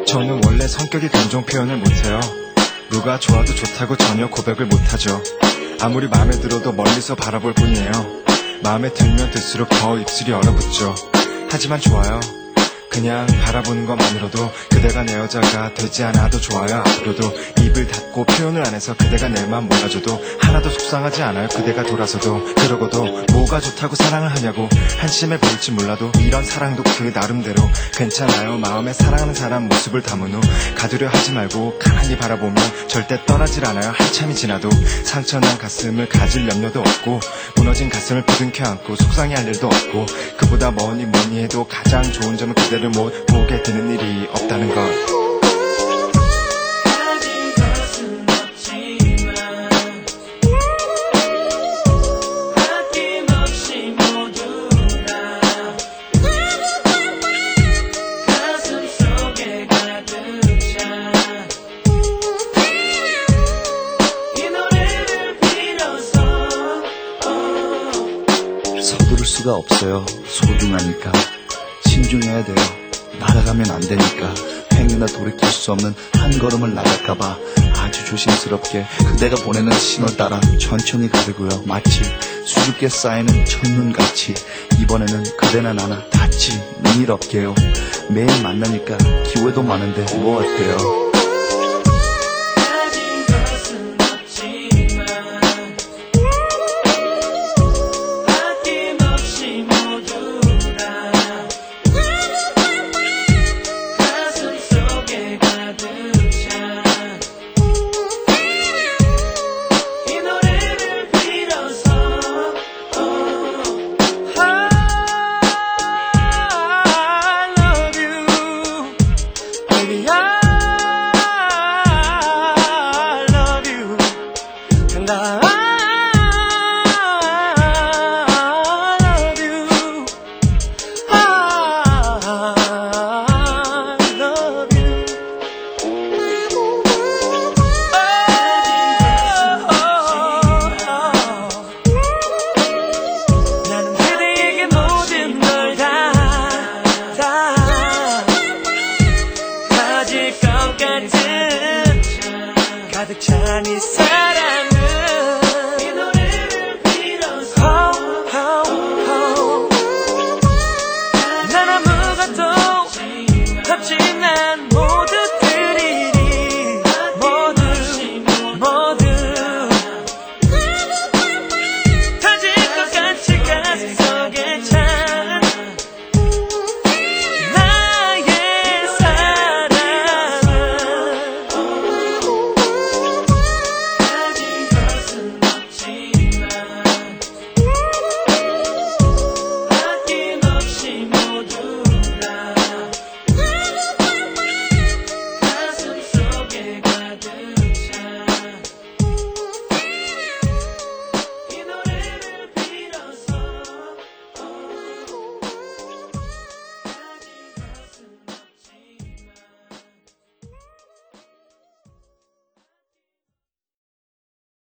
저는 원래 성격이 감정 표현을 못해요. 누가 좋아도 좋다고 전혀 고백을 못하죠. 아무리 마음에 들어도 멀리서 바라볼 뿐이에요. 마음에 들면 들수록 더 입술이 얼어붙죠. 하지만 좋아요. 그냥 바라보는 것만으로도 그대가 내 여자가 되지 않아도 좋아요. 앞으로도 입을 닫고 표현을 안 해서 그대가 내 맘 몰라줘도 하나도 속상하지 않아요. 그대가 돌아서도. 그러고도 뭐가 좋다고 사랑을 하냐고 한심해 보일지 몰라도 이런 사랑도 그 나름대로 괜찮아요. 마음에 사랑하는 사람 모습을 담은 후 가두려 하지 말고 가만히 바라보면 절대 떠나질 않아요. 한참이 지나도 상처난 가슴을 가질 염려도 없고 무너진 가슴을 부둥켜 안고 속상해할 일도 없고 그보다 뭐니 해도 가장 좋은 점은 그대를 못 보게 되는 일이 없다는 것. 서두를 수가 없어요. 소중하니까 신중해야 돼요. 날아가면 안 되니까 행여나 돌이킬 수 없는 한 걸음을 나갈까봐 아주 조심스럽게 그대가 보내는 신호 따라 천천히 가려고요. 마치 수줍게 쌓이는 첫눈같이 이번에는 그대나 나나 다치 눈일 없게요. 매일 만나니까 기회도 많은데 뭐 어때요? I love you, and I